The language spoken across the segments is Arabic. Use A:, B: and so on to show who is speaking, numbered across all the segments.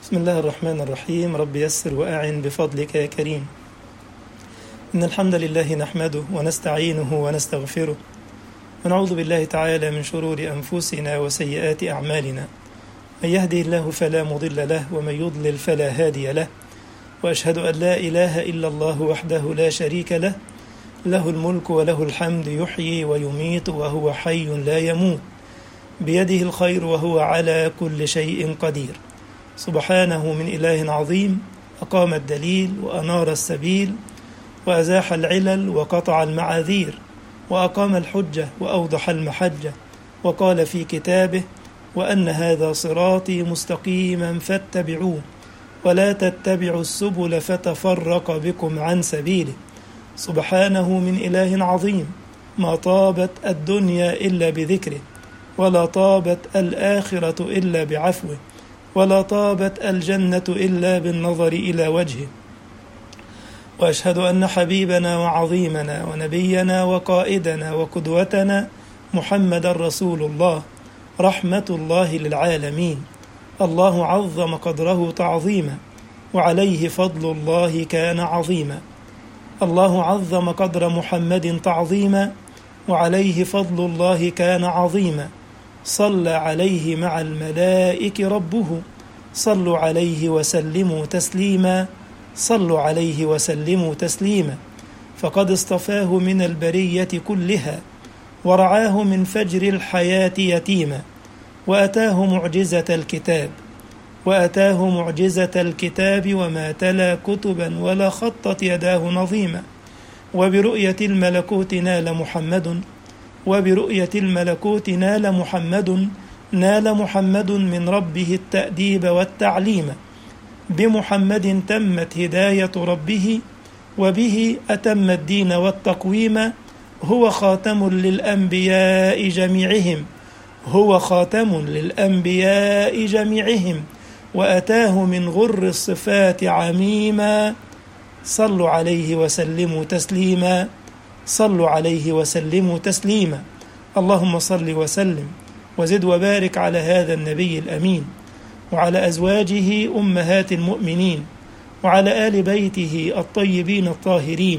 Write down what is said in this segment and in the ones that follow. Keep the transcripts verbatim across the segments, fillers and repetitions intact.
A: بسم الله الرحمن الرحيم. رب يسر وأعن بفضلك يا كريم. إن الحمد لله نحمده ونستعينه ونستغفره ونعوذ بالله تعالى من شرور أنفسنا وسيئات أعمالنا. من يهده الله فلا مضل له ومن يضلل فلا هادي له، وأشهد أن لا إله إلا الله وحده لا شريك له، له الملك وله الحمد، يحيي ويميت وهو حي لا يموت، بيده الخير وهو على كل شيء قدير. سبحانه من إله عظيم أقام الدليل وأنار السبيل وأزاح العلل وقطع المعاذير وأقام الحجة وأوضح المحجة، وقال في كتابه: وأن هذا صراطي مستقيما فاتبعوه ولا تتبعوا السبل فتفرق بكم عن سبيله. سبحانه من إله عظيم ما طابت الدنيا إلا بذكره، ولا طابت الآخرة إلا بعفوه، ولا طابت الجنة إلا بالنظر إلى وجهه. وأشهد أن حبيبنا وعظيمنا ونبينا وقائدنا وقدوتنا محمد رسول الله، رحمة الله للعالمين. الله عظم قدره تعظيما، وعليه فضل الله كان عظيما. الله عظم قدر محمد تعظيما، وعليه فضل الله كان عظيما. صلى عليه مع الملائكة ربه، صلوا عليه وسلموا تسليما، صلوا عليه وسلموا تسليما. فقد اصطفاه من البرية كلها، ورعاه من فجر الحياة يتيما، وأتاه معجزة الكتاب وأتاه معجزة الكتاب وما تلا كتبا ولا خطت يداه نظيما. وبرؤية الملكوت نال محمد وبرؤية الملكوت نال محمد نال محمد من ربه التأديب والتعليم. بمحمد تمت هداية ربه، وبه أتم الدين والتقويم. هو خاتم للأنبياء جميعهم هو خاتم للأنبياء جميعهم وأتاه من غر الصفات عميما. صلوا عليه وسلموا تسليما، صلوا عليه وسلموا تسليما. اللهم صل وسلم وزد وبارك على هذا النبي الأمين، وعلى أزواجه أمهات المؤمنين، وعلى آل بيته الطيبين الطاهرين،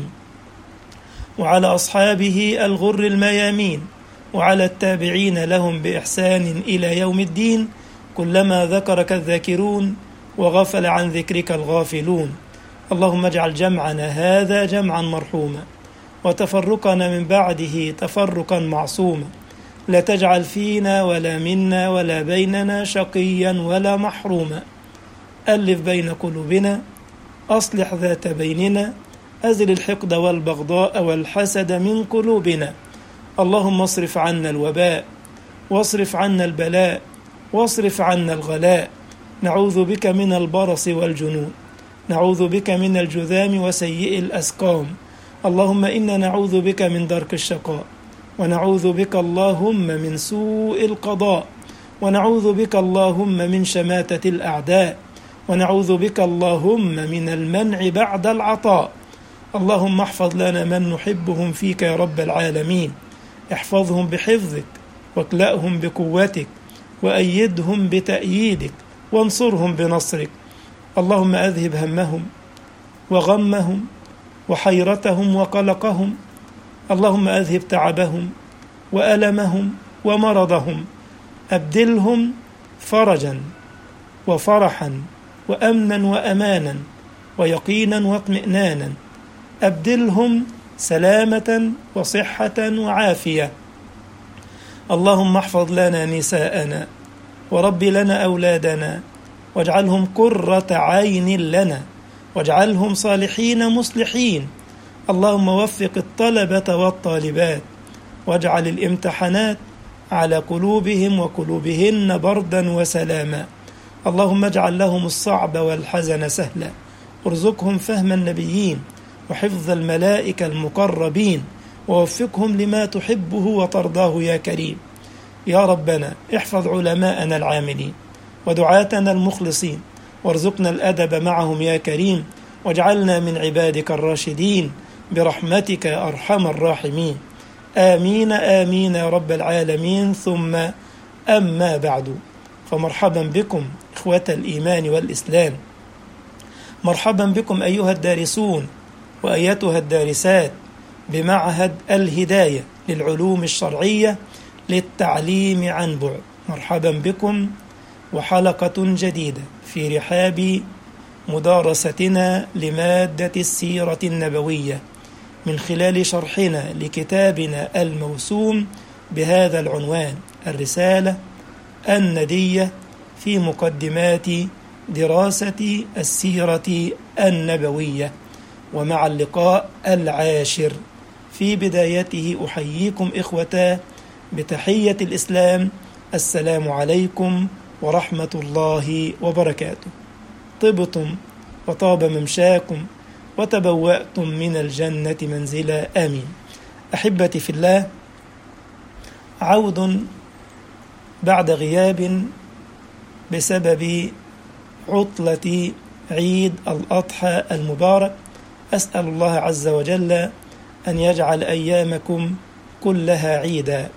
A: وعلى أصحابه الغر الميامين، وعلى التابعين لهم بإحسان إلى يوم الدين. كلما ذكرك الذاكرون وغفل عن ذكرك الغافلون. اللهم اجعل جمعنا هذا جمعا مرحوما، وتفرقنا من بعده تفرقا معصوما. لا تجعل فينا ولا منا ولا بيننا شقيا ولا محروما. ألف بين قلوبنا، أصلح ذات بيننا، أزل الحقد والبغضاء والحسد من قلوبنا. اللهم اصرف عنا الوباء، واصرف عنا البلاء، واصرف عنا الغلاء. نعوذ بك من البرص والجنون، نعوذ بك من الجذام وسيء الأسقام. اللهم إنا نعوذ بك من درك الشقاء، ونعوذ بك اللهم من سوء القضاء، ونعوذ بك اللهم من شماتة الأعداء، ونعوذ بك اللهم من المنع بعد العطاء. اللهم احفظ لنا من نحبهم فيك يا رب العالمين. احفظهم بحفظك، واكلأهم بقوتك، وأيدهم بتأييدك، وانصرهم بنصرك. اللهم أذهب همهم وغمهم وحيرتهم وقلقهم. اللهم أذهب تعبهم وألمهم ومرضهم. أبدلهم فرجا وفرحا وأمنا وأمانا ويقينا واطمئنانا. أبدلهم سلامة وصحة وعافية. اللهم احفظ لنا نساءنا، ورب لنا أولادنا، واجعلهم قرة عين لنا، واجعلهم صالحين مصلحين. اللهم وفق الطلبة والطالبات، واجعل الامتحانات على قلوبهم وقلوبهن بردا وسلاما. اللهم اجعل لهم الصعب والحزن سهلا، وارزقهم فهم النبيين وحفظ الملائكة المقربين، ووفقهم لما تحبه وترضاه يا كريم. يا ربنا احفظ علماءنا العاملين ودعاتنا المخلصين، وارزقنا الأدب معهم يا كريم، واجعلنا من عبادك الراشدين برحمتك يا أرحم الراحمين. آمين آمين يا رب العالمين. ثم أما بعد، فمرحبا بكم إخوة الإيمان والإسلام، مرحبا بكم أيها الدارسون وأيتها الدارسات بمعهد الهداية للعلوم الشرعية للتعليم عن بعد. مرحبا بكم وحلقة جديدة في رحاب مدارستنا لمادة السيرة النبوية من خلال شرحنا لكتابنا الموسوم بهذا العنوان: الرسالة الندية في مقدمات دراسة السيرة النبوية. ومع اللقاء العاشر في بدايته أحييكم إخوة بتحية الإسلام: السلام عليكم ورحمة الله وبركاته. طبتم وطاب ممشاكم وتبوأتم من الجنة منزلا، آمين. أحبتي في الله، عود بعد غياب بسبب عطلة عيد الأضحى المبارك. أسأل الله عز وجل أن يجعل أيامكم كلها عيدا،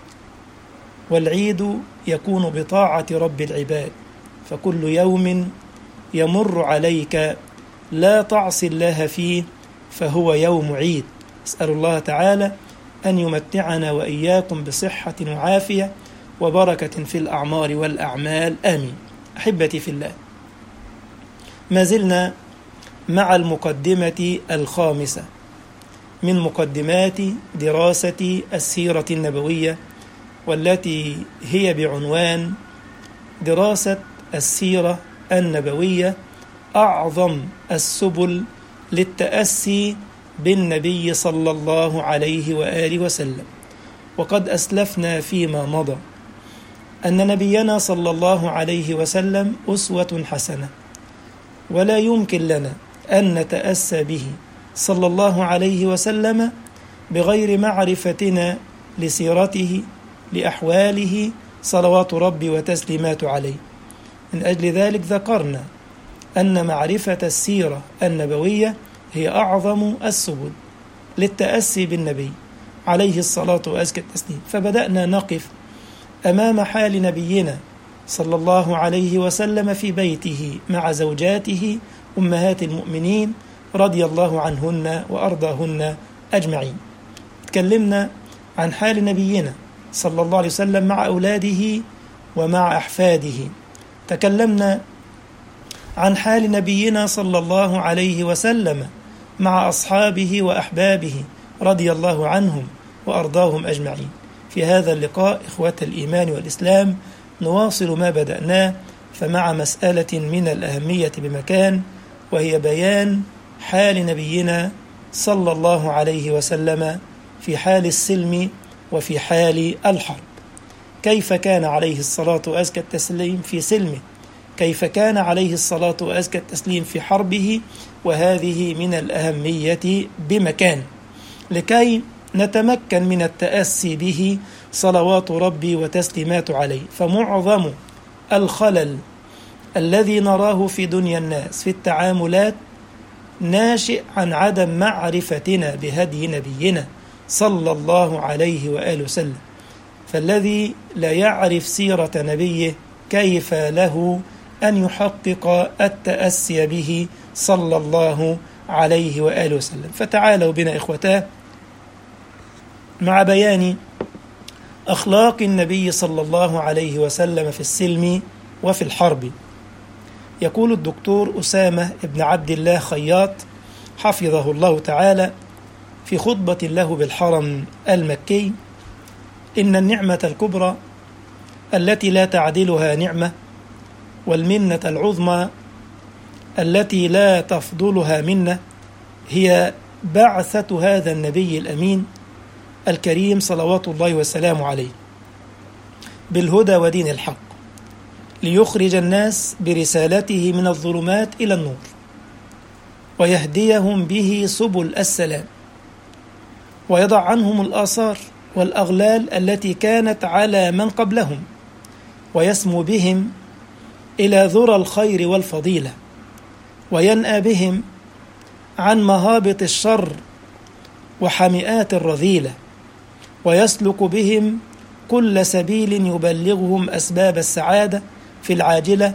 A: والعيد يكون بطاعة رب العباد، فكل يوم يمر عليك لا تعصي الله فيه فهو يوم عيد. أسأل الله تعالى أن يمتعنا وإياكم بصحة وعافية وبركة في الأعمار والأعمال، آمين. أحبتي في الله، ما زلنا مع المقدمة الخامسة من مقدمات دراسة السيرة النبوية، والتي هي بعنوان دراسة السيرة النبوية أعظم السبل للتأسي بالنبي صلى الله عليه وآله وسلم. وقد أسلفنا فيما مضى أن نبينا صلى الله عليه وسلم أسوة حسنة، ولا يمكن لنا أن نتأسى به صلى الله عليه وسلم بغير معرفتنا لسيرته لأحواله صلوات ربي وتسليمات عليه. من أجل ذلك ذكرنا أن معرفة السيرة النبوية هي أعظم السبل للتأسي بالنبي عليه الصلاة وأزكى التسليم. فبدأنا نقف أمام حال نبينا صلى الله عليه وسلم في بيته مع زوجاته أمهات المؤمنين رضي الله عنهن وأرضاهن أجمعين. تكلمنا عن حال نبينا صلى الله عليه وسلم مع أولاده ومع أحفاده. تكلمنا عن حال نبينا صلى الله عليه وسلم مع أصحابه وأحبابه رضي الله عنهم وأرضاهم أجمعين. في هذا اللقاء إخوة الإيمان والإسلام نواصل ما بدأناه، فمع مسألة من الأهمية بمكان، وهي بيان حال نبينا صلى الله عليه وسلم في حال السلم وفي حال الحرب. كيف كان عليه الصلاة وأزكى التسليم في سلمه، كيف كان عليه الصلاة وأزكى التسليم في حربه، وهذه من الأهمية بمكان لكي نتمكن من التأسي به صلوات ربي وتسليمات عليه. فمعظم الخلل الذي نراه في دنيا الناس في التعاملات ناشئ عن عدم معرفتنا بهدي نبينا صلى الله عليه وآله وسلم. فالذي لا يعرف سيرة نبيه كيف له أن يحقق التأسي به صلى الله عليه وآله وسلم. فتعالوا بنا إخوتاه مع بيان أخلاق النبي صلى الله عليه وسلم في السلم وفي الحرب. يقول الدكتور أسامة بن عبد الله خياط حفظه الله تعالى في خطبة له بالحرم المكي: إن النعمة الكبرى التي لا تعدلها نعمة، والمنة العظمى التي لا تفضلها منة، هي بعثة هذا النبي الأمين الكريم صلوات الله وسلامه عليه بالهدى ودين الحق، ليخرج الناس برسالته من الظلمات إلى النور، ويهديهم به سبل السلام، ويضع عنهم الآثار والأغلال التي كانت على من قبلهم، ويسمو بهم إلى ذرى الخير والفضيلة، وينأى بهم عن مهابط الشر وحمئات الرذيلة، ويسلك بهم كل سبيل يبلغهم أسباب السعادة في العاجلة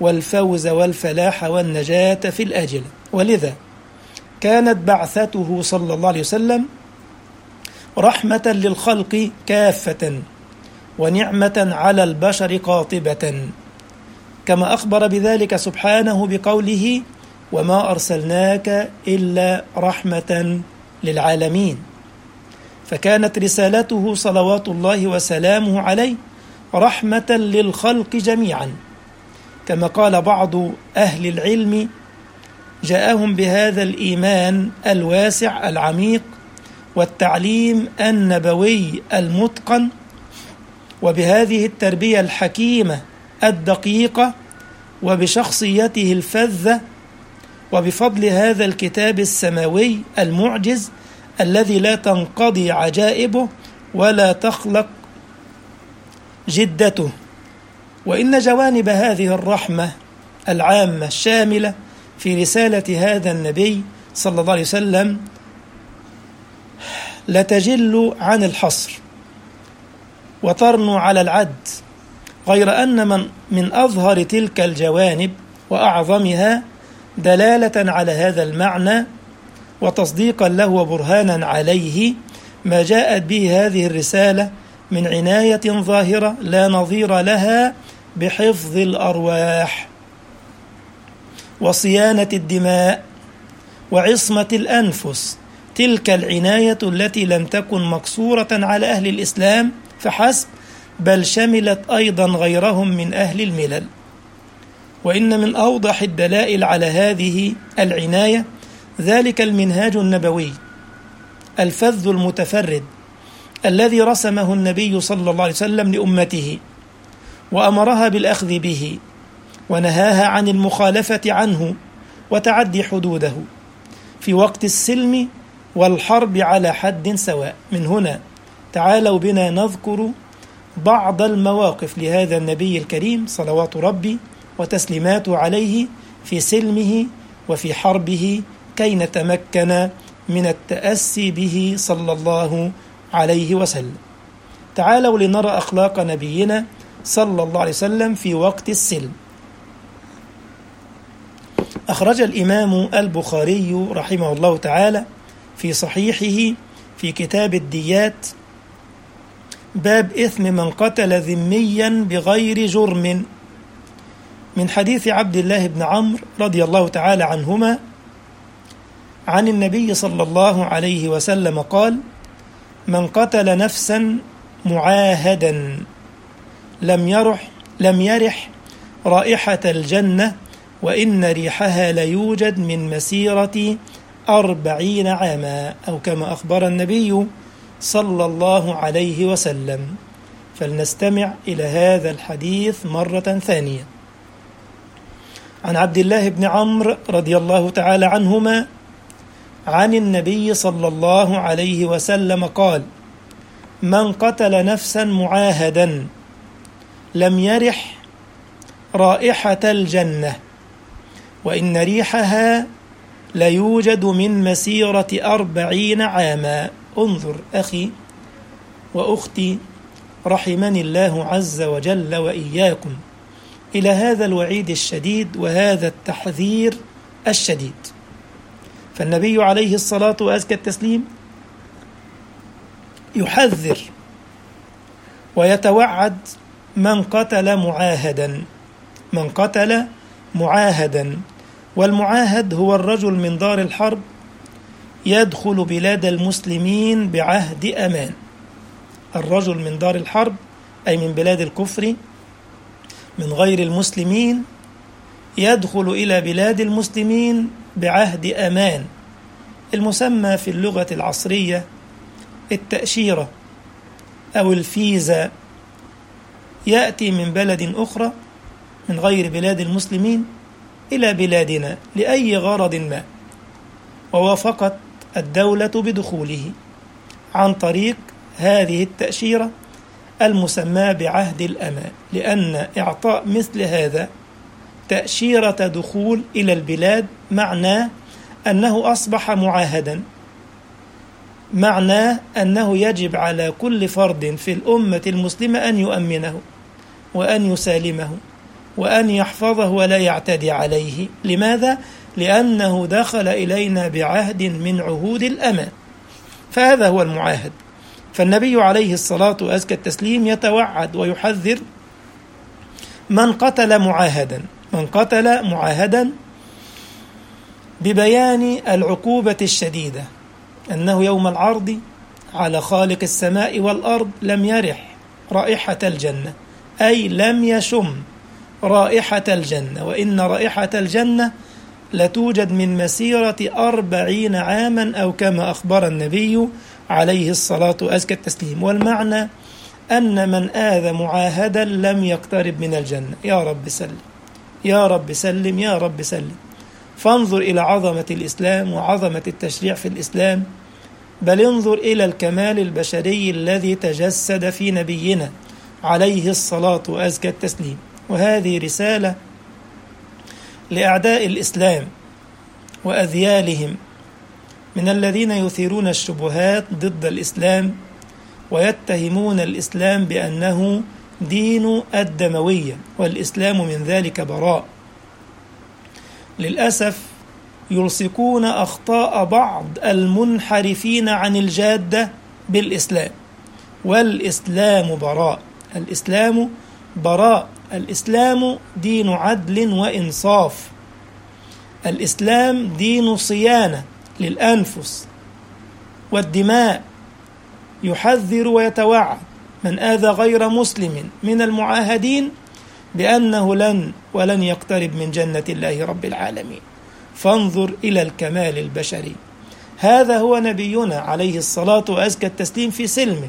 A: والفوز والفلاح والنجاة في الآجلة. ولذا كانت بعثته صلى الله عليه وسلم رحمة للخلق كافة ونعمة على البشر قاطبة، كما أخبر بذلك سبحانه بقوله: وما أرسلناك إلا رحمة للعالمين. فكانت رسالته صلوات الله وسلامه عليه رحمة للخلق جميعا، كما قال بعض أهل العلم: جاءهم بهذا الإيمان الواسع العميق والتعليم النبوي المتقن، وبهذه التربية الحكيمة الدقيقة، وبشخصيته الفذة، وبفضل هذا الكتاب السماوي المعجز الذي لا تنقضي عجائبه ولا تخلق جدته. وإن جوانب هذه الرحمة العامة الشاملة في رسالة هذا النبي صلى الله عليه وسلم لتجل عن الحصر وترنو على العد، غير أن من, من أظهر تلك الجوانب وأعظمها دلالة على هذا المعنى وتصديقا له وبرهانا عليه ما جاءت به هذه الرسالة من عناية ظاهرة لا نظير لها بحفظ الأرواح وصيانة الدماء وعصمة الأنفس، تلك العناية التي لم تكن مقصورة على أهل الإسلام فحسب، بل شملت أيضا غيرهم من أهل الملل. وإن من أوضح الدلائل على هذه العناية ذلك المنهاج النبوي الفذ المتفرد الذي رسمه النبي صلى الله عليه وسلم لأمته، وأمرها بالأخذ به ونهاها عن المخالفة عنه وتعدي حدوده في وقت السلم والحرب على حد سواء. من هنا تعالوا بنا نذكر بعض المواقف لهذا النبي الكريم صلوات ربي وتسليماته عليه في سلمه وفي حربه، كي نتمكن من التأسي به صلى الله عليه وسلم. تعالوا لنرى أخلاق نبينا صلى الله عليه وسلم في وقت السلم. أخرج الإمام البخاري رحمه الله تعالى في صحيحه في كتاب الديات باب إثم من قتل ذميا بغير جرم، من حديث عبد الله بن عمرو رضي الله تعالى عنهما عن النبي صلى الله عليه وسلم قال: من قتل نفسا معاهدا لم يرح لم يرح رائحة الجنة وإن ريحها ليوجد من مسيرة أربعين عاما، أو كما أخبر النبي صلى الله عليه وسلم. فلنستمع إلى هذا الحديث مرة ثانية. عن عبد الله بن عمرو رضي الله تعالى عنهما عن النبي صلى الله عليه وسلم قال: من قتل نفسا معاهدا لم يرح رائحة الجنة وإن ريحها ليوجد من مسيرة أربعين عاما. انظر أخي وأختي رحمني الله عز وجل وإياكم إلى هذا الوعيد الشديد وهذا التحذير الشديد. فالنبي عليه الصلاة وأزكى التسليم يحذر ويتوعد من قتل معاهدا من قتل معاهدا والمعاهد هو الرجل من دار الحرب يدخل بلاد المسلمين بعهد أمان. الرجل من دار الحرب أي من بلاد الكفر من غير المسلمين يدخل إلى بلاد المسلمين بعهد أمان، المسمى في اللغة العصرية التأشيرة أو الفيزا. يأتي من بلد أخرى من غير بلاد المسلمين إلى بلادنا لأي غرض ما، ووافقت الدولة بدخوله عن طريق هذه التأشيرة المسمى بعهد الأمان، لأن إعطاء مثل هذا تأشيرة دخول إلى البلاد معناه أنه أصبح معاهدا، معناه أنه يجب على كل فرد في الأمة المسلمة أن يؤمنه وأن يسالمه وأن يحفظه ولا يعتدي عليه. لماذا؟ لأنه دخل إلينا بعهد من عهود الأمان، فهذا هو المعاهد. فالنبي عليه الصلاة وأزكى التسليم يتوعد ويحذر من قتل معاهدا من قتل معاهدا ببيان العقوبة الشديدة، أنه يوم العرض على خالق السماء والأرض لم يرح رائحة الجنة، أي لم يشم رائحة الجنة، وإن رائحة الجنة لتوجد من مسيرة أربعين عاما أو كما أخبر النبي عليه الصلاة وأزكى التسليم. والمعنى أن من آذى معاهدا لم يقترب من الجنة. يا رب سلم، يا رب سلم، يا رب سلم. فانظر إلى عظمة الإسلام وعظمة التشريع في الإسلام، بل انظر إلى الكمال البشري الذي تجسد في نبينا عليه الصلاة وأزكى التسليم. وهذه رسالة لأعداء الإسلام وأذيالهم من الذين يثيرون الشبهات ضد الإسلام ويتهمون الإسلام بأنه دين الدموية، والإسلام من ذلك براء. للأسف يلصقون أخطاء بعض المنحرفين عن الجادة بالإسلام، والإسلام براء. الإسلام براء، الإسلام دين عدل وإنصاف، الإسلام دين صيانة للأنفس والدماء. يحذر ويتوعد من آذى غير مسلم من المعاهدين بأنه لن ولن يقترب من جنة الله رب العالمين. فانظر إلى الكمال البشري. هذا هو نبينا عليه الصلاة وأزكى التسليم في سلمه.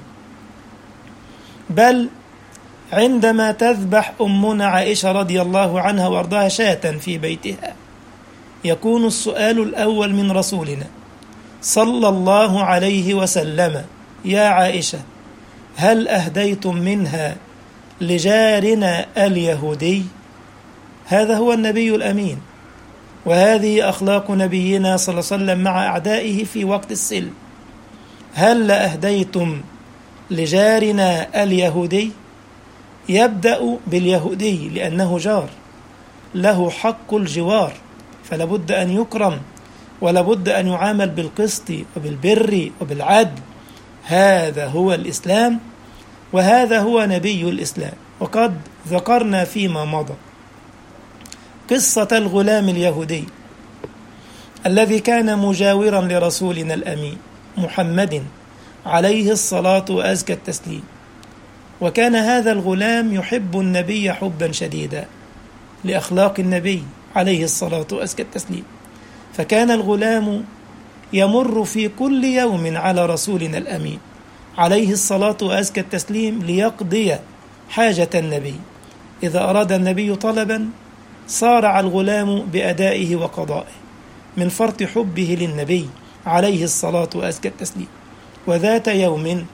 A: بل عندما تذبح أمنا عائشة رضي الله عنها وارضاها شاة في بيتها، يكون السؤال الأول من رسولنا صلى الله عليه وسلم: يا عائشة، هل أهديتم منها لجارنا اليهودي؟ هذا هو النبي الأمين، وهذه أخلاق نبينا صلى الله عليه وسلم مع أعدائه في وقت السلم. هل أهديتم لجارنا اليهودي؟ يبدأ باليهودي لأنه جار، له حق الجوار، فلابد أن يكرم ولابد أن يعامل بالقسط وبالبر وبالعدل. هذا هو الإسلام، وهذا هو نبي الإسلام. وقد ذكرنا فيما مضى قصة الغلام اليهودي الذي كان مجاورا لرسولنا الأمين محمد عليه الصلاة وأزكى التسليم. وكان هذا الغلام يحب النبي حبا شديدا لأخلاق النبي عليه الصلاة وأزكى التسليم. فكان الغلام يمر في كل يوم على رسولنا الأمين عليه الصلاة وأزكى التسليم ليقضي حاجة النبي. إذا أراد النبي طلبا صارع الغلام بأدائه وقضائه من فرط حبه للنبي عليه الصلاة وأزكى التسليم. وذات يوم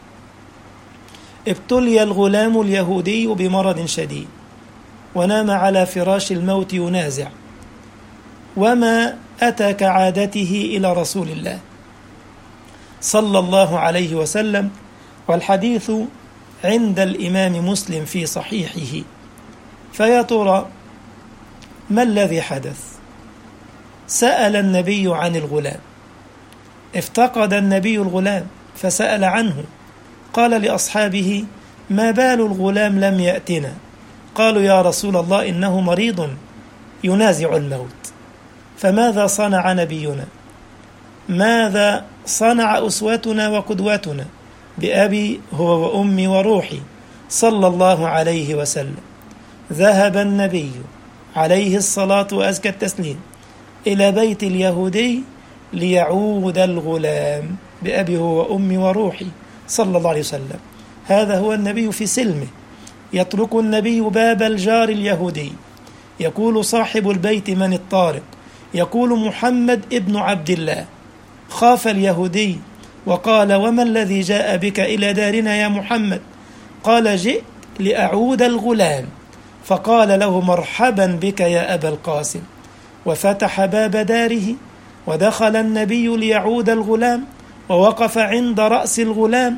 A: ابتلي الغلام اليهودي بمرض شديد ونام على فراش الموت ينازع، وما أتى كعادته إلى رسول الله صلى الله عليه وسلم، والحديث عند الإمام مسلم في صحيحه. فيا ترى ما الذي حدث؟ سأل النبي عن الغلام، افتقد النبي الغلام فسأل عنه، قال لأصحابه: ما بال الغلام لم يأتنا؟ قالوا: يا رسول الله، إنه مريض ينازع الموت. فماذا صنع نبينا؟ ماذا صنع أسوتنا وقدوتنا بأبي هو وأمي وروحي صلى الله عليه وسلم؟ ذهب النبي عليه الصلاة وأزكى التسليم إلى بيت اليهودي ليعود الغلام بأبي هو وأمي وروحي صلى الله عليه وسلم. هذا هو النبي في سلمه. يطرق النبي باب الجار اليهودي، يقول صاحب البيت: من الطارق؟ يقول: محمد ابن عبد الله. خاف اليهودي وقال: وما الذي جاء بك إلى دارنا يا محمد؟ قال: جئت لأعود الغلام. فقال له: مرحبا بك يا أبا القاسم. وفتح باب داره ودخل النبي ليعود الغلام، ووقف عند رأس الغلام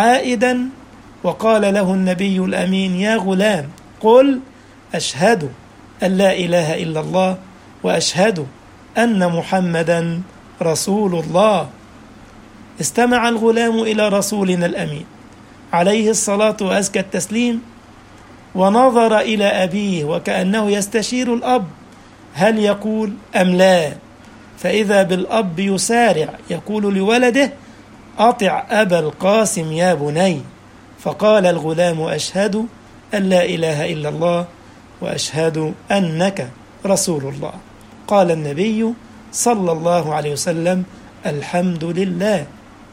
A: عائدا، وقال له النبي الأمين: يا غلام، قل: أشهد أن لا إله إلا الله وأشهد أن محمدا رسول الله. استمع الغلام إلى رسولنا الأمين عليه الصلاة وأزكى التسليم، ونظر إلى أبيه وكأنه يستشير الأب هل يقول أم لا، فإذا بالأب يسارع يقول لولده أطع أبا القاسم يا بني. فقال الغلام أشهد أن لا إله إلا الله وأشهد أنك رسول الله. قال النبي صلى الله عليه وسلم الحمد لله،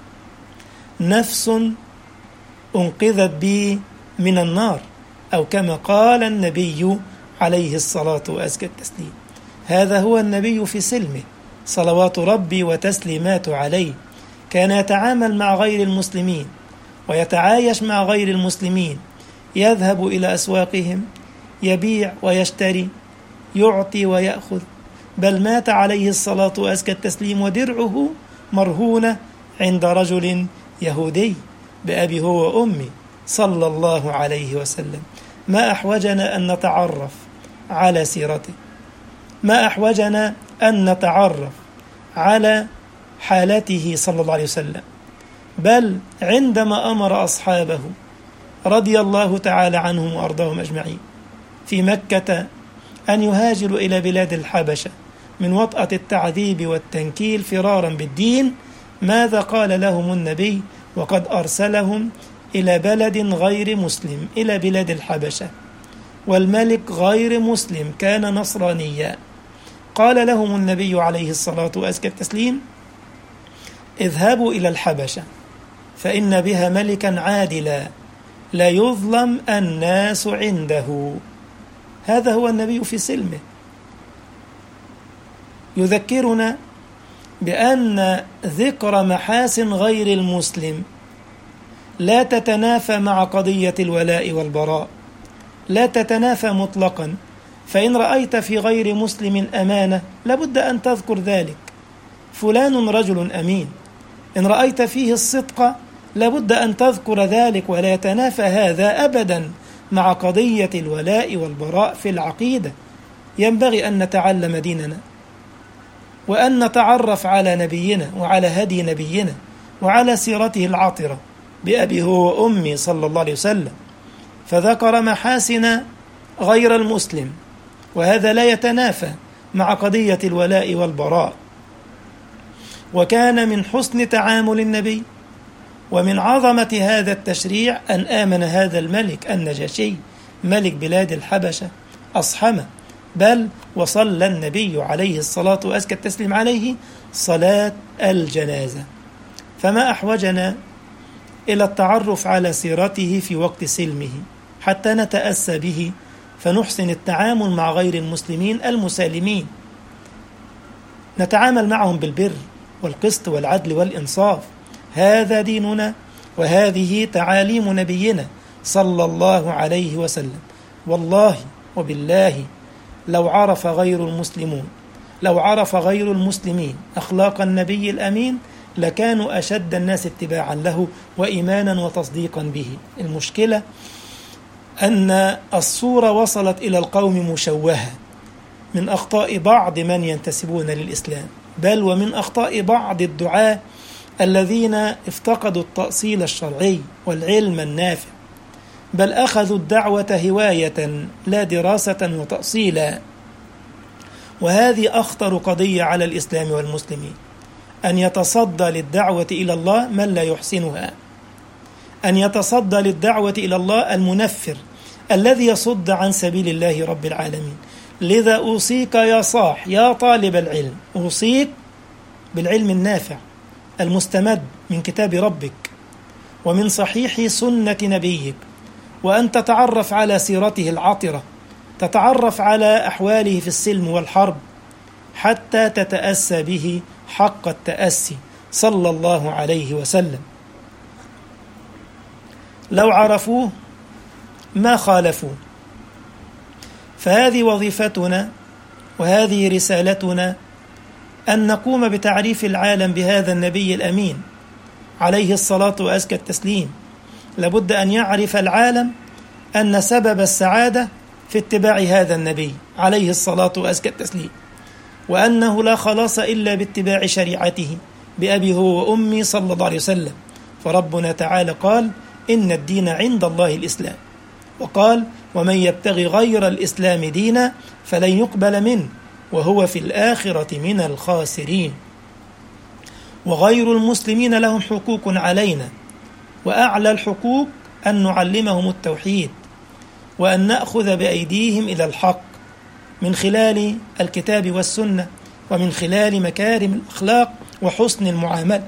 A: نفس أنقذت بي من النار، أو كما قال النبي عليه الصلاة وأزكى التسليم. هذا هو النبي في سلمه صلوات ربي وتسليمات عليه. كان يتعامل مع غير المسلمين ويتعايش مع غير المسلمين، يذهب إلى أسواقهم، يبيع ويشتري، يعطي ويأخذ، بل مات عليه الصلاة وأزكى التسليم ودرعه مرهونة عند رجل يهودي بأبي هو وأمي صلى الله عليه وسلم. ما أحوجنا أن نتعرف على سيرته، ما أحوجنا أن نتعرف على حالته صلى الله عليه وسلم. بل عندما أمر أصحابه رضي الله تعالى عنهم وأرضاهم أجمعين في مكة أن يهاجروا إلى بلاد الحبشة من وطأة التعذيب والتنكيل فرارا بالدين، ماذا قال لهم النبي وقد أرسلهم إلى بلد غير مسلم، إلى بلاد الحبشة، والملك غير مسلم كان نصرانيا؟ قال لهم النبي عليه الصلاة وأزكى التسليم اذهبوا إلى الحبشة فإن بها ملكا عادلا لا يظلم الناس عنده. هذا هو النبي في سلمه، يذكرنا بأن ذكر محاسن غير المسلم لا تتنافى مع قضية الولاء والبراء، لا تتنافى مطلقا. فإن رأيت في غير مسلم أمانة لابد أن تذكر ذلك، فلان رجل أمين. إن رأيت فيه الصدق لابد أن تذكر ذلك، ولا يتنافى هذا أبدا مع قضية الولاء والبراء في العقيدة. ينبغي أن نتعلم ديننا وأن نتعرف على نبينا وعلى هدي نبينا وعلى سيرته العطرة بأبي هو وأمي صلى الله عليه وسلم. فذكر محاسن غير المسلم، وهذا لا يتنافى مع قضية الولاء والبراء. وكان من حسن تعامل النبي ومن عظمة هذا التشريع أن آمن هذا الملك النجاشي ملك بلاد الحبشة أصحمه، بل وصلى النبي عليه الصلاة وأزكى التسليم عليه صلاة الجنازة. فما أحوجنا إلى التعرف على سيرته في وقت سلمه حتى نتأسى به فنحسن التعامل مع غير المسلمين المسالمين، نتعامل معهم بالبر والقسط والعدل والإنصاف. هذا ديننا وهذه تعاليم نبينا صلى الله عليه وسلم. والله وبالله لو عرف غير المسلمون لو عرف غير المسلمين أخلاق النبي الأمين لكانوا أشد الناس اتباعا له وإيمانا وتصديقا به. المشكلة أن الصورة وصلت إلى القوم مشوهة من أخطاء بعض من ينتسبون للإسلام، بل ومن أخطاء بعض الدعاة الذين افتقدوا التأصيل الشرعي والعلم النافع، بل أخذوا الدعوة هواية لا دراسة وتأصيلا. وهذه أخطر قضية على الإسلام والمسلمين، أن يتصدى للدعوة إلى الله من لا يحسنها، أن يتصدى للدعوة إلى الله المنفر الذي يصد عن سبيل الله رب العالمين. لذا أوصيك يا صاح يا طالب العلم، أوصيك بالعلم النافع المستمد من كتاب ربك ومن صحيح سنة نبيك، وأن تتعرف على سيرته العطرة، تتعرف على أحواله في السلم والحرب حتى تتأسى به حق التأسي صلى الله عليه وسلم. لو عرفوه ما خالفوه. فهذه وظيفتنا وهذه رسالتنا أن نقوم بتعريف العالم بهذا النبي الأمين عليه الصلاة وأزكى التسليم. لابد أن يعرف العالم أن سبب السعادة في اتباع هذا النبي عليه الصلاة وأزكى التسليم، وأنه لا خلاص إلا باتباع شريعته بأبي هو وأمي صلى الله عليه وسلم. فربنا تعالى قال: إن الدين عند الله الإسلام، وقال: ومن يبتغي غير الإسلام دينا فلن يقبل منه وهو في الآخرة من الخاسرين. وغير المسلمين لهم حقوق علينا، وأعلى الحقوق أن نعلمهم التوحيد، وأن نأخذ بأيديهم إلى الحق من خلال الكتاب والسنة، ومن خلال مكارم الأخلاق وحسن المعاملة.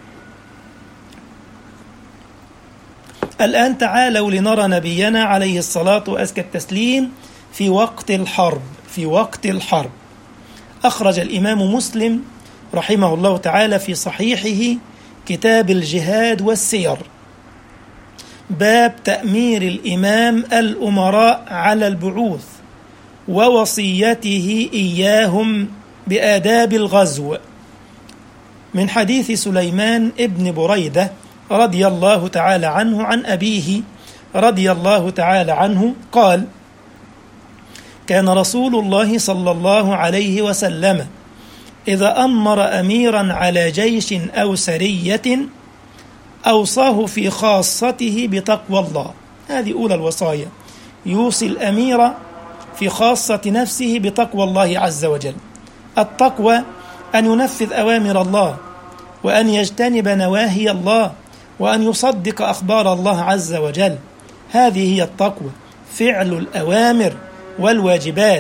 A: الآن تعالوا لنرى نبينا عليه الصلاة وأزكى التسليم في وقت الحرب. في وقت الحرب أخرج الإمام مسلم رحمه الله تعالى في صحيحه كتاب الجهاد والسير، باب تأمير الإمام الأمراء على البعوث ووصيته إياهم بآداب الغزو، من حديث سليمان ابن بريدة رضي الله تعالى عنه عن أبيه رضي الله تعالى عنه قال: كان رسول الله صلى الله عليه وسلم إذا أمر أميرا على جيش أو سرية أوصاه في خاصته بتقوى الله. هذه أولى الوصايا، يوصي الأمير في خاصة نفسه بتقوى الله عز وجل. التقوى أن ينفذ أوامر الله، وأن يجتنب نواهي الله، وأن يصدق أخبار الله عز وجل. هذه هي التقوى، فعل الأوامر والواجبات،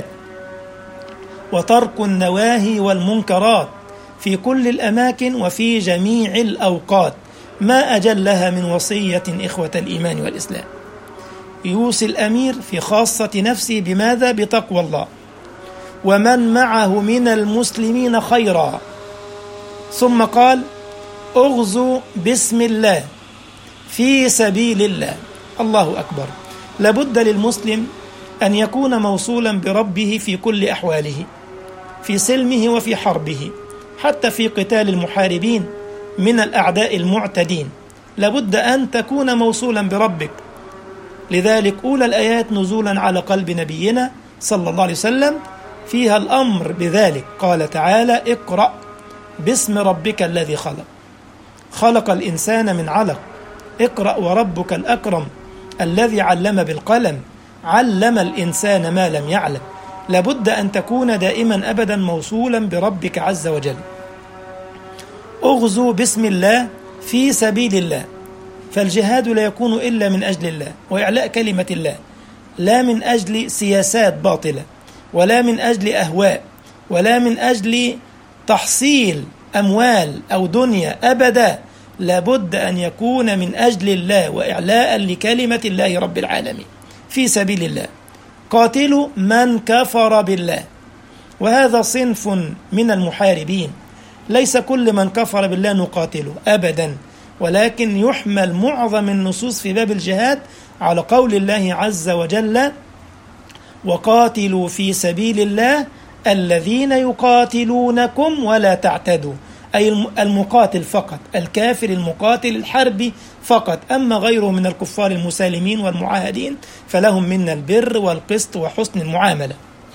A: وترك النواهي والمنكرات في كل الأماكن وفي جميع الأوقات، ما أجلها من وصية إخوة الإيمان والإسلام. يوصي الأمير في خاصة نفسه بماذا؟ بتقوى الله، ومن معه من المسلمين خيرا. ثم قال: اغزوا بسم الله في سبيل الله. الله أكبر. لابد للمسلم أن يكون موصولا بربه في كل أحواله، في سلمه وفي حربه، حتى في قتال المحاربين من الأعداء المعتدين، لابد أن تكون موصولا بربك. لذلك أولى الآيات نزولا على قلب نبينا صلى الله عليه وسلم فيها الأمر بذلك. قال تعالى: اقرأ باسم ربك الذي خلق، خلق الإنسان من علق، اقرأ وربك الأكرم الذي علم بالقلم، علم الإنسان ما لم يعلم. لابد أن تكون دائما أبدا موصولا بربك عز وجل. اغزوا بسم الله في سبيل الله، فالجهاد لا يكون إلا من أجل الله وإعلاء كلمة الله، لا من أجل سياسات باطلة، ولا من أجل أهواء، ولا من أجل تحصيل أموال أو دنيا أبدا. لابد أن يكون من أجل الله وإعلاء لكلمة الله رب العالمين في سبيل الله. قاتلوا من كفر بالله، وهذا صنف من المحاربين، ليس كل من كفر بالله نقاتله أبدا، ولكن يحمل معظم النصوص في باب الجهاد على قول الله عز وجل: وقاتلوا في سبيل الله الذين يقاتلونكم ولا تعتدوا، أي المقاتل فقط، الكافر المقاتل الحربي فقط. أما غيره من الكفار المسالمين والمعاهدين فلهم منا البر والقسط وحسن المعاملة.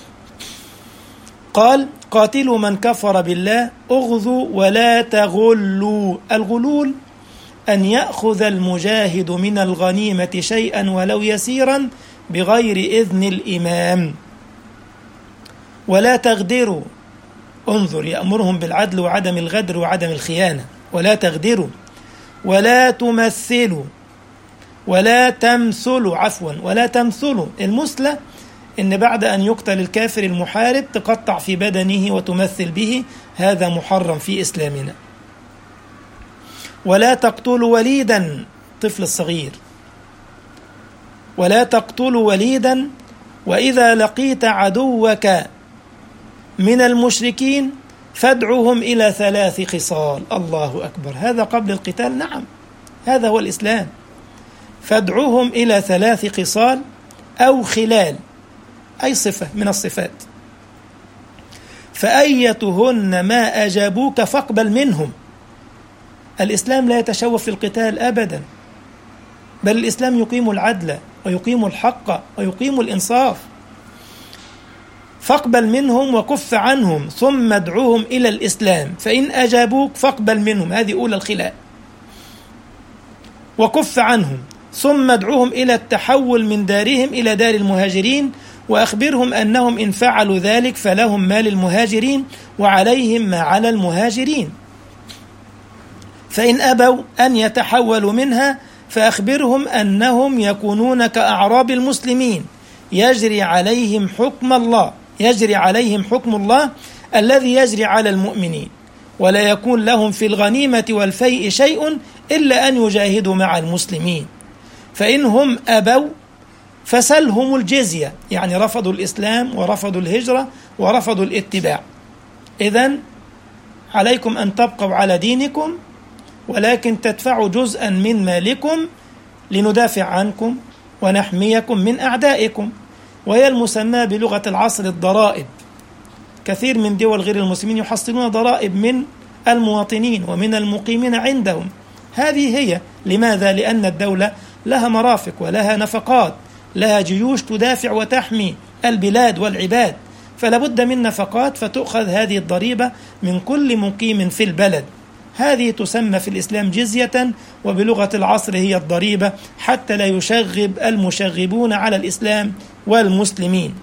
A: قال: قاتلوا من كفر بالله، اغزوا ولا تغلوا. الغلول أن يأخذ المجاهد من الغنيمة شيئا ولو يسيرا بغير إذن الإمام. ولا تغدروا، انظر، يأمرهم بالعدل وعدم الغدر وعدم الخيانة. ولا تغدروا، ولا تمثلوا، ولا تمثلوا، عفوا ولا تمثلوا. المثلة إن بعد أن يقتل الكافر المحارب تقطع في بدنه وتمثل به، هذا محرم في إسلامنا. ولا تقتلوا وليدا، طفل الصغير، ولا تقتلوا وليدا. وإذا لقيت عدوك من المشركين فادعوهم إلى ثلاث خصال. الله أكبر. هذا قبل القتال، نعم، هذا هو الإسلام. فادعوهم إلى ثلاث خصال أو خلال، أي صفة من الصفات، فأيتهن ما أجابوك فاقبل منهم. الإسلام لا يتشوف في القتال أبدا، بل الإسلام يقيم العدل ويقيم الحق ويقيم الإنصاف. فاقبل منهم وكف عنهم ثم ادعوهم إلى الإسلام، فإن أجابوك فاقبل منهم، هذه أولى الخلاء، وكف عنهم ثم ادعوهم إلى التحول من دارهم إلى دار المهاجرين، وأخبرهم أنهم إن فعلوا ذلك فلهم ما للمهاجرين وعليهم ما على المهاجرين، فإن أبوا أن يتحولوا منها فأخبرهم أنهم يكونون كأعراب المسلمين يجري عليهم حكم الله يجري عليهم حكم الله الذي يجري على المؤمنين، ولا يكون لهم في الغنيمة والفيء شيء إلا أن يجاهدوا مع المسلمين، فإنهم أبوا فسلهم الجزية، يعني رفضوا الإسلام ورفضوا الهجرة ورفضوا الاتباع. إذن عليكم أن تبقوا على دينكم، ولكن تدفعوا جزءا من مالكم لندافع عنكم ونحميكم من أعدائكم، وهي المسمى بلغة العصر الضرائب. كثير من دول غير المسلمين يحصلون ضرائب من المواطنين ومن المقيمين عندهم. هذه هي. لماذا؟ لأن الدولة لها مرافق ولها نفقات، لها جيوش تدافع وتحمي البلاد والعباد، فلا بد من نفقات، فتؤخذ هذه الضريبة من كل مقيم في البلد. هذه تسمى في الإسلام جزية، وبلغة العصر هي الضريبة، حتى لا يشغب المشغبون على الإسلام والمسلمين.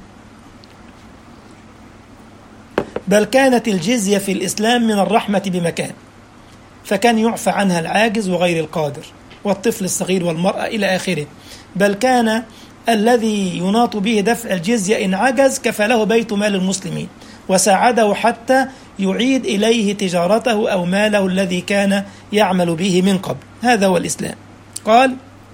A: بل كانت الجزية في الإسلام من الرحمة بمكان، فكان يعفى عنها العاجز وغير القادر والطفل الصغير والمرأة إلى آخره. بل كان الذي يناط به دفع الجزية إن عجز كفله بيت مال المسلمين وساعده حتى يعيد إليه تجارته أو ماله الذي كان يعمل به من قبل. هذا هو الإسلام. قال: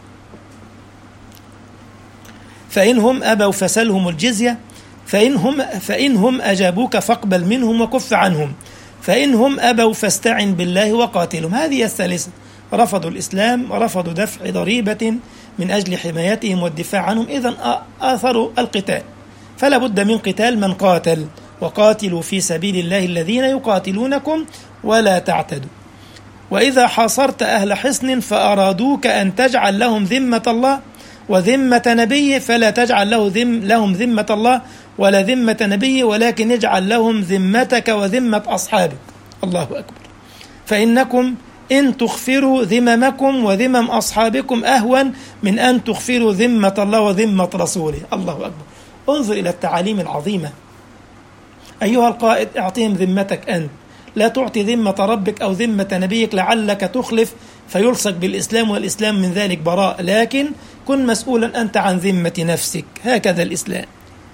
A: فإنهم أبوا فسلهم الجزية، فإنهم, فإنهم أجابوك فاقبل منهم وكف عنهم، فإنهم أبوا فاستعن بالله وقاتلهم. هذه الثالثة. رفضوا الإسلام ورفضوا دفع ضريبة من أجل حمايتهم والدفاع عنهم، إذن آثروا القتال، فلا بد من قتال من قاتل. وقاتلوا في سبيل الله الذين يقاتلونكم ولا تعتدوا. وإذا حاصرت أهل حصن فأرادوك أن تجعل لهم ذمة الله وذمة نبيه فلا تجعل له ذم لهم ذمة الله ولا ذمة نبيه، ولكن اجعل لهم ذمتك وذمة أصحابك. الله أكبر. فإنكم إن تغفروا ذممكم وذمم أصحابكم أهون من أن تغفروا ذمة الله وذمة رسوله. الله أكبر. انظر إلى التعاليم العظيمة. أيها القائد، اعطيهم ذمتك أنت، لا تعطي ذمة ربك أو ذمة نبيك لعلك تخلف فيلصق بالإسلام والإسلام من ذلك براء، لكن كن مسؤولا أنت عن ذمة نفسك. هكذا الإسلام.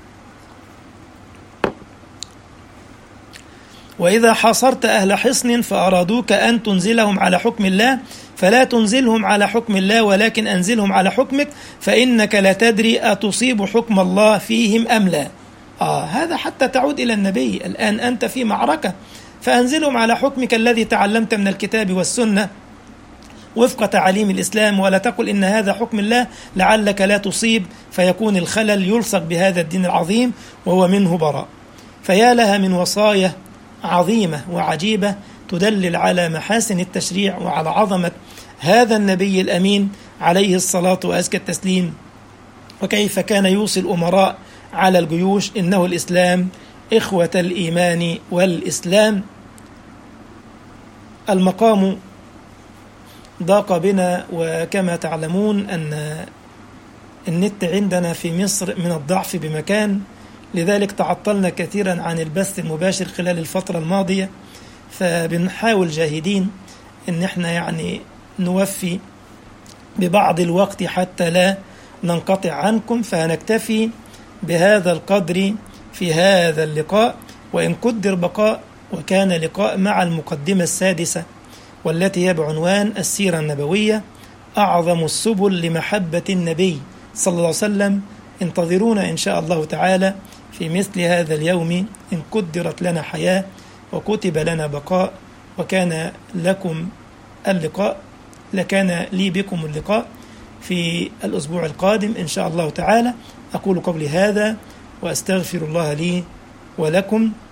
A: وإذا حاصرت أهل حصن فأرادوك أن تنزلهم على حكم الله فلا تنزلهم على حكم الله، ولكن أنزلهم على حكمك، فإنك لا تدري أتصيب حكم الله فيهم أم لا. آه هذا حتى تعود إلى النبي. الآن أنت في معركة، فأنزلهم على حكمك الذي تعلمت من الكتاب والسنة وفق تعاليم الإسلام، ولا تقل إن هذا حكم الله لعلك لا تصيب فيكون الخلل يلصق بهذا الدين العظيم وهو منه براء. فيا لها من وصايا عظيمة وعجيبة تدلل على محاسن التشريع وعلى عظمة هذا النبي الأمين عليه الصلاة وأزكى التسليم، وكيف كان يوصي الأمراء على الجيوش: إنه الإسلام إخوة الإيمان والإسلام. المقام ضاق بنا، وكما تعلمون أن النت عندنا في مصر من الضعف بمكان، لذلك تعطلنا كثيرا عن البث المباشر خلال الفترة الماضية، فبنحاول جاهدين ان احنا يعني نوفي ببعض الوقت حتى لا ننقطع عنكم، فهنكتفي بهذا القدر في هذا اللقاء، وإن قدر بقاء. وكان لقاء مع المقدمة السادسة والتي هي بعنوان السيرة النبوية، أعظم السبل لمحبة النبي صلى الله عليه وسلم. انتظرونا إن شاء الله تعالى في مثل هذا اليوم إن قدرت لنا حياة وكتب لنا بقاء، وكان لكم اللقاء لكان لي بكم اللقاء في الأسبوع القادم إن شاء الله تعالى. أقول قولي هذا وأستغفر الله لي ولكم.